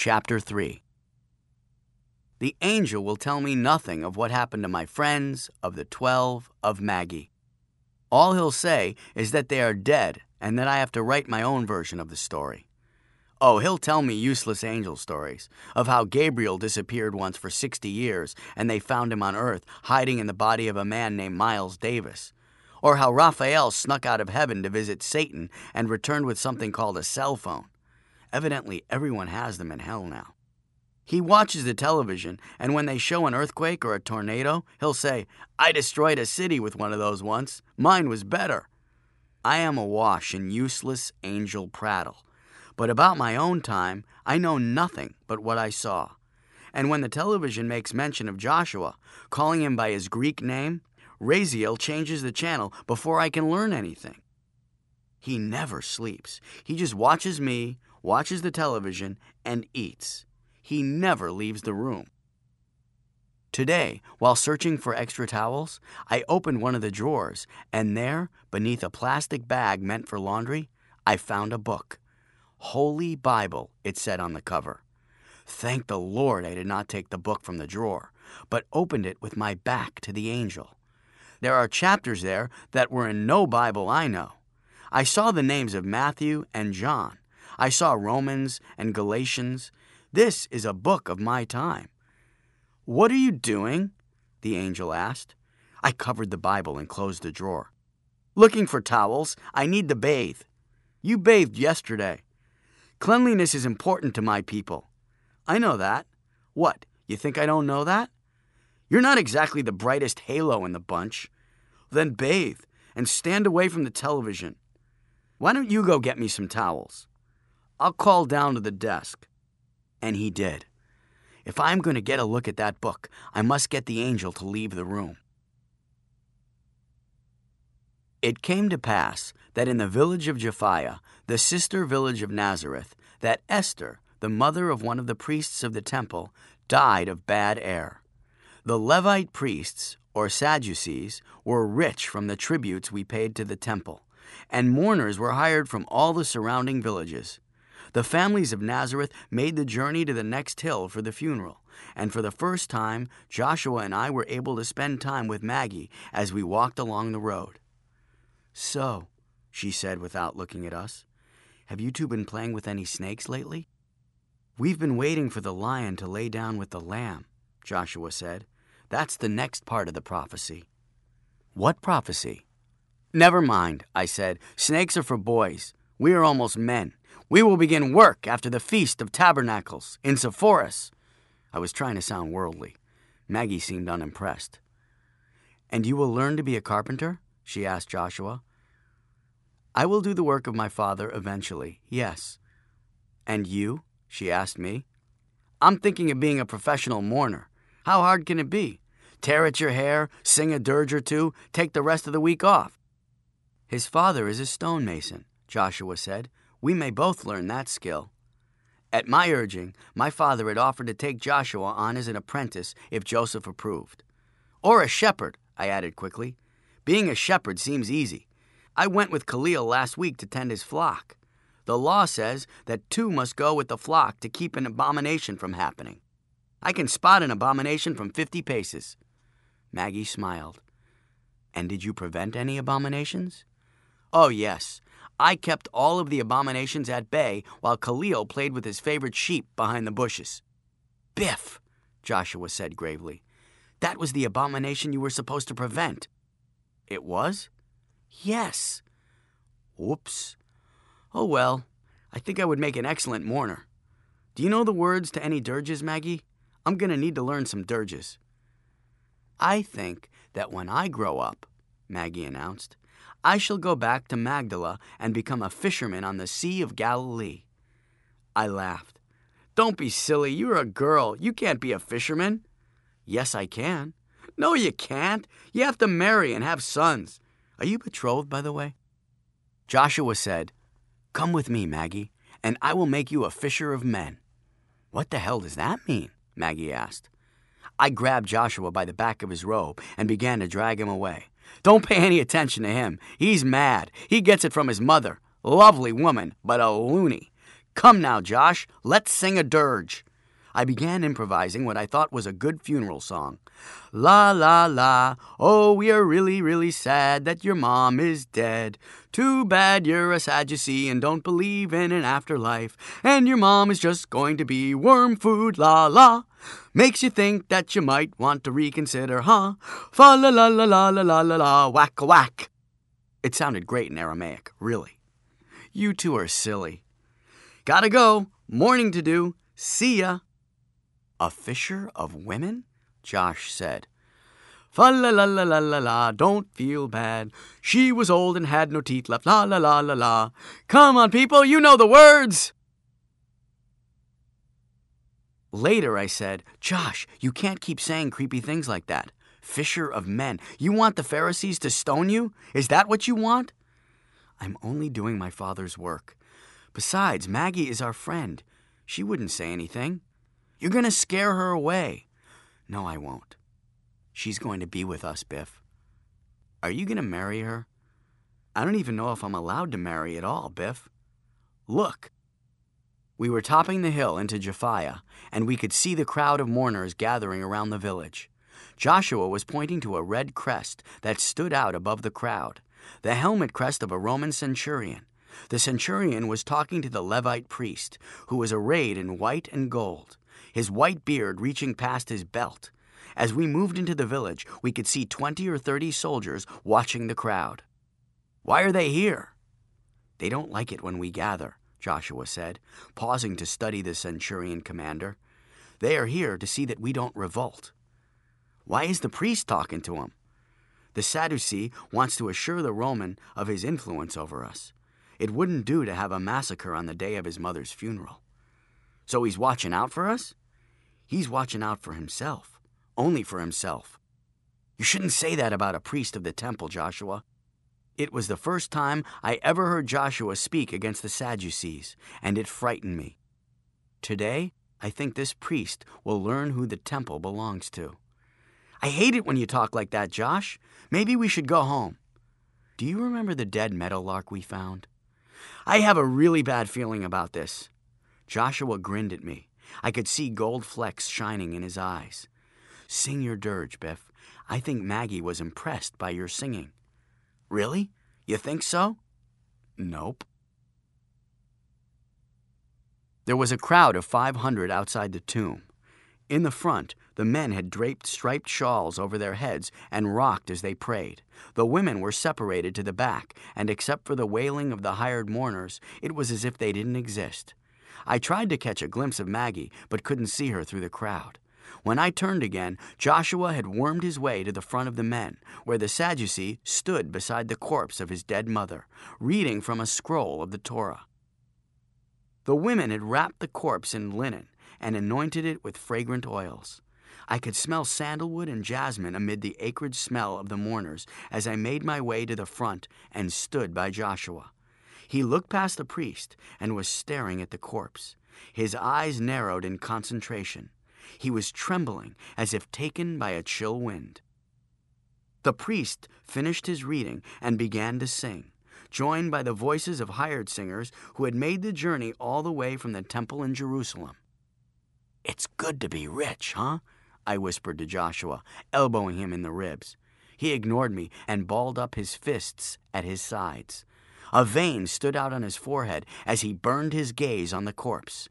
Chapter 3. The angel will tell me nothing of what happened to my friends, of the 12, of Maggie. All he'll say is that they are dead and that I have to write my own version of the story. Oh, he'll tell me useless angel stories of how Gabriel disappeared once for 60 years and they found him on Earth hiding in the body of a man named Miles Davis. Or how Raphael snuck out of heaven to visit Satan and returned with something called a cell phone. Evidently, everyone has them in hell now. He watches the television, and when they show an earthquake or a tornado, he'll say, "I destroyed a city with one of those once. Mine was better." I am awash in useless angel prattle. But about my own time, I know nothing but what I saw. And when the television makes mention of Joshua, calling him by his Greek name, Raziel changes the channel before I can learn anything. He never sleeps. He just watches me, watches the television, and eats. He never leaves the room. Today, while searching for extra towels, I opened one of the drawers, and there, beneath a plastic bag meant for laundry, I found a book. Holy Bible, it said on the cover. Thank the Lord I did not take the book from the drawer, but opened it with my back to the angel. There are chapters there that were in no Bible I know. I saw the names of Matthew and John. I saw Romans and Galatians. This is a book of my time. "What are you doing?" the angel asked. I covered the Bible and closed the drawer. "Looking for towels. I need to bathe." "You bathed yesterday." "Cleanliness is important to my people." "I know that." "What, you think I don't know that?" "You're not exactly the brightest halo in the bunch." "Then bathe and stand away from the television." "Why don't you go get me some towels?" "I'll call down to the desk." And he did. If I'm going to get a look at that book, I must get the angel to leave the room. It came to pass that in the village of Japhiah, the sister village of Nazareth, that Esther, the mother of one of the priests of the temple, died of bad air. The Levite priests, or Sadducees, were rich from the tributes we paid to the temple, and mourners were hired from all the surrounding villages. The families of Nazareth made the journey to the next hill for the funeral, and for the first time, Joshua and I were able to spend time with Maggie as we walked along the road. "So," she said without looking at us, "have you two been playing with any snakes lately?" "We've been waiting for the lion to lay down with the lamb," Joshua said. "That's the next part of the prophecy." "What prophecy?" "Never mind," I said. "Snakes are for boys. We are almost men. We will begin work after the Feast of Tabernacles in Sepphoris." I was trying to sound worldly. Maggie seemed unimpressed. "And you will learn to be a carpenter?" she asked Joshua. "I will do the work of my father eventually, yes." "And you?" she asked me. "I'm thinking of being a professional mourner. How hard can it be? Tear at your hair, sing a dirge or two, take the rest of the week off." "His father is a stonemason," Joshua said. "We may both learn that skill." At my urging, my father had offered to take Joshua on as an apprentice if Joseph approved. "Or a shepherd," I added quickly. "Being a shepherd seems easy. I went with Khalil last week to tend his flock. The law says that 2 must go with the flock to keep an abomination from happening. I can spot an abomination from 50 paces. Maggie smiled. "And did you prevent any abominations?" "Oh, yes. I kept all of the abominations at bay while Khalil played with his favorite sheep behind the bushes." "Biff," Joshua said gravely, "that was the abomination you were supposed to prevent." "It was?" "Yes." "Whoops. Oh, well, I think I would make an excellent mourner. Do you know the words to any dirges, Maggie? I'm going to need to learn some dirges." "I think that when I grow up," Maggie announced, "I shall go back to Magdala and become a fisherman on the Sea of Galilee." I laughed. "Don't be silly. You're a girl. You can't be a fisherman." "Yes, I can." "No, you can't. You have to marry and have sons. Are you betrothed, by the way?" Joshua said, "Come with me, Maggie, and I will make you a fisher of men." "What the hell does that mean?" Maggie asked. I grabbed Joshua by the back of his robe and began to drag him away. "Don't pay any attention to him. He's mad. He gets it from his mother. Lovely woman, but a loony. Come now, Josh, let's sing a dirge. I began improvising what I thought was a good funeral song. La, la, la, oh, we are really, really sad that your mom is dead. Too bad you're a Sadducee and don't believe in an afterlife. And your mom is just going to be worm food, la, la. Makes you think that you might want to reconsider, huh? Fa, la, la, la, la, la, la, la, la, whack, whack. It sounded great in Aramaic, really. You two are silly. Gotta go. Morning to do. See ya. A fisher of women? Josh said. Fa la la la la la la, don't feel bad. She was old and had no teeth left, la la la la la. Come on, people, you know the words. Later I said, Josh, you can't keep saying creepy things like that. Fisher of men. You want the Pharisees to stone you? Is that what you want? I'm only doing my father's work. Besides, Maggie is our friend. She wouldn't say anything. You're going to scare her away. No, I won't. She's going to be with us, Biff. Are you going to marry her? I don't even know if I'm allowed to marry at all, Biff. Look. We were topping the hill into Japhiah, and we could see the crowd of mourners gathering around the village. Joshua was pointing to a red crest that stood out above the crowd, the helmet crest of a Roman centurion. The centurion was talking to the Levite priest, who was arrayed in white and gold, his white beard reaching past his belt. As we moved into the village, we could see 20 or 30 soldiers watching the crowd. Why are they here? They don't like it when we gather, Joshua said, pausing to study the centurion commander. They are here to see that we don't revolt. Why is the priest talking to him? The Sadducee wants to assure the Roman of his influence over us. It wouldn't do to have a massacre on the day of his mother's funeral. So he's watching out for us? He's watching out for himself. Only for himself. You shouldn't say that about a priest of the temple, Joshua. It was the first time I ever heard Joshua speak against the Sadducees, and it frightened me. Today, I think this priest will learn who the temple belongs to. I hate it when you talk like that, Josh. Maybe we should go home. Do you remember the dead meadowlark we found? I have a really bad feeling about this. Joshua grinned at me. I could see gold flecks shining in his eyes. Sing your dirge, Biff. I think Maggie was impressed by your singing. Really? You think so? Nope. There was a crowd of 500 outside the tomb. In the front, the men had draped striped shawls over their heads and rocked as they prayed. The women were separated to the back, and except for the wailing of the hired mourners, it was as if they didn't exist. I tried to catch a glimpse of Maggie, but couldn't see her through the crowd. When I turned again, Joshua had wormed his way to the front of the men, where the Sadducee stood beside the corpse of his dead mother, reading from a scroll of the Torah. The women had wrapped the corpse in linen and anointed it with fragrant oils. I could smell sandalwood and jasmine amid the acrid smell of the mourners as I made my way to the front and stood by Joshua. He looked past the priest and was staring at the corpse. His eyes narrowed in concentration. He was trembling as if taken by a chill wind. The priest finished his reading and began to sing, joined by the voices of hired singers who had made the journey all the way from the temple in Jerusalem. It's good to be rich, huh? I whispered to Joshua, elbowing him in the ribs. He ignored me and balled up his fists at his sides. A vein stood out on his forehead as he burned his gaze on the corpse.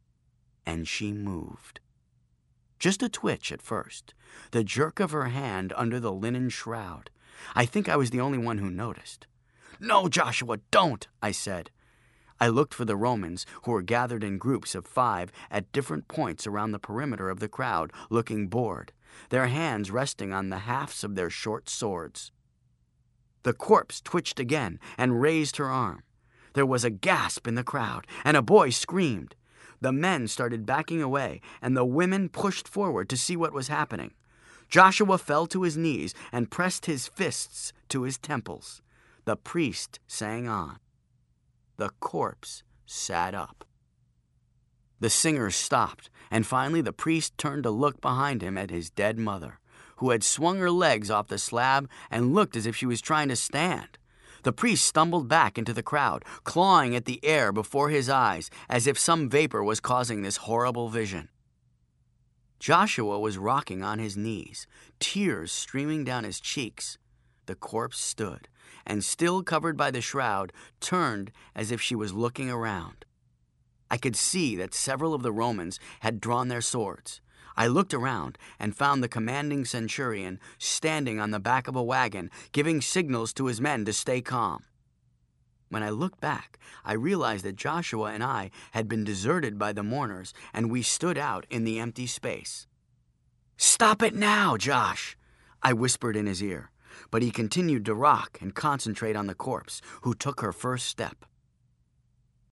And she moved. Just a twitch at first, the jerk of her hand under the linen shroud. I think I was the only one who noticed. No, Joshua, don't, I said. I looked for the Romans, who were gathered in groups of 5 at different points around the perimeter of the crowd, looking bored, their hands resting on the hafts of their short swords. The corpse twitched again and raised her arm. There was a gasp in the crowd, and a boy screamed. The men started backing away, and the women pushed forward to see what was happening. Joshua fell to his knees and pressed his fists to his temples. The priest sang on. The corpse sat up. The singers stopped, and finally the priest turned to look behind him at his dead mother, who had swung her legs off the slab and looked as if she was trying to stand. The priest stumbled back into the crowd, clawing at the air before his eyes as if some vapor was causing this horrible vision. Joshua was rocking on his knees, tears streaming down his cheeks. The corpse stood, and still covered by the shroud, turned as if she was looking around. I could see that several of the Romans had drawn their swords. I looked around and found the commanding centurion standing on the back of a wagon, giving signals to his men to stay calm. When I looked back, I realized that Joshua and I had been deserted by the mourners, and we stood out in the empty space. "Stop it now, Josh," I whispered in his ear, but he continued to rock and concentrate on the corpse, who took her first step.